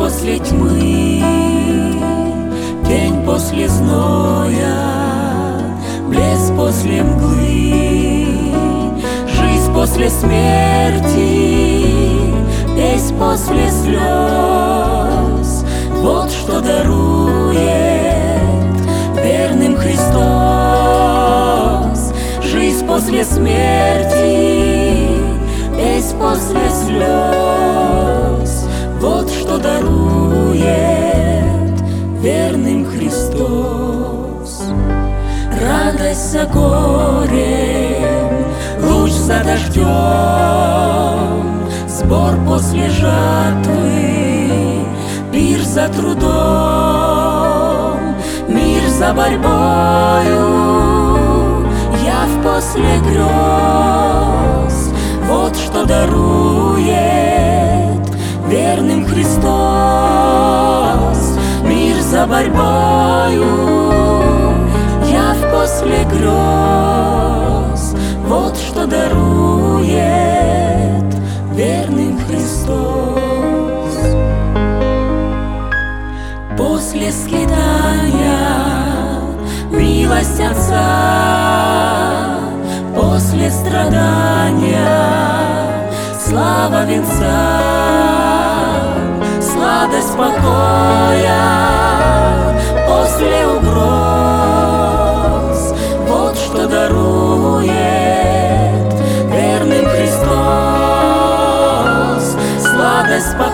после тьмы, тень после зноя, блеск после мглы, жизнь после смерти, песнь после слез. Вот что дарует верным Христос. Жизнь после смерти, песнь после слез. Вот что дарует верным Христос. Радость за горем, луч за дождем, сбор после жатвы, пир за трудом, мир за борьбою, яв после грез. Вот что дарует верным Христос. Мир за борьбою, яв после грез. Вот что дарует верным Христос. После скитания милость Отца, после страдания слава венца, сладость покоя после угроз. Вот что дарует верным Христос. Сладость покоя